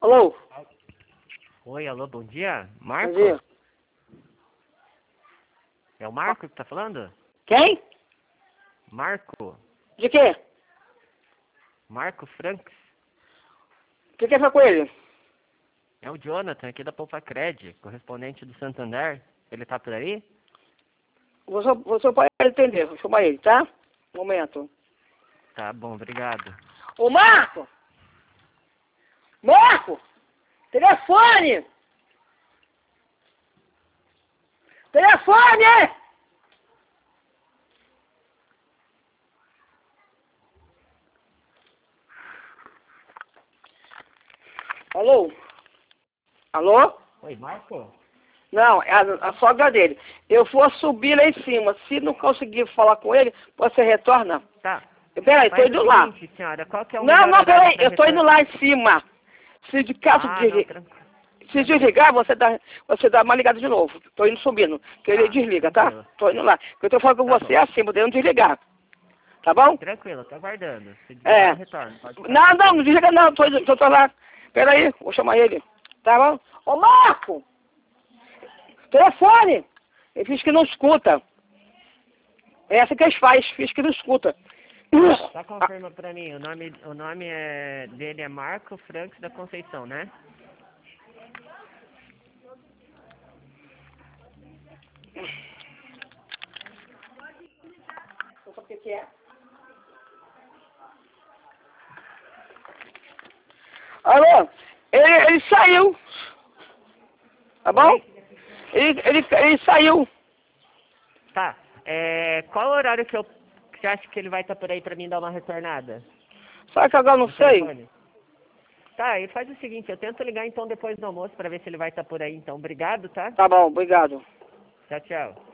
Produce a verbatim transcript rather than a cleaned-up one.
Alô? Oi, alô, bom dia. Marco? Bom dia. É o Marco que tá falando? Quem? Marco? De quê? Marco Franks? O que quer falar com ele? É o Jonathan, aqui da Poupa Cred, correspondente do Santander. Ele tá por aí? Vou só, vou só para ele entender, vou chamar ele, tá? Um momento. Tá bom, obrigado. Ô Marco! Marco! Telefone! Telefone! Alô? Alô? Oi, Marco? Não, é a, a sogra dele. Eu vou subir lá em cima. Se não conseguir falar com ele, você retorna. Tá. Peraí, tô Faz indo o lá. seguinte, senhora, qual que é o Não, melhor não, horário peraí, pra eu tô indo retorno? lá em cima. Se de caso Ah, não, desligar, tranquilo. se desligar, você dá, você dá uma ligada de novo. Tô indo subindo. Que ele Tá, desliga, tá? tranquilo. Tô indo lá. Eu tô falando com Tá você bom. assim, podendo desligar. Tá bom? Tranquilo, tô aguardando. Se desligar, É. eu retorno. Pode ficar Não, não, tranquilo. não desliga não. Tô, indo- tô, tô lá. Peraí, vou chamar ele. Tá bom? Ô Marco! Telefone! Ele diz que não escuta. É essa que eles fazem, diz que não escuta. Só confirma pra mim, o nome, o nome é, dele é Marco Franks da Conceição, né? Não sabe o que que é? Alô? Ele, ele saiu. Tá bom? Oi? Ele, ele, ele saiu. Tá. É, qual o horário que eu que você acha que ele vai estar por aí pra mim dar uma retornada? Sabe que agora eu não No sei? telefone? Tá, e faz o seguinte, eu tento ligar então depois do almoço pra ver se ele vai estar por aí então. Obrigado, tá? Tá bom, obrigado. Tchau, tchau.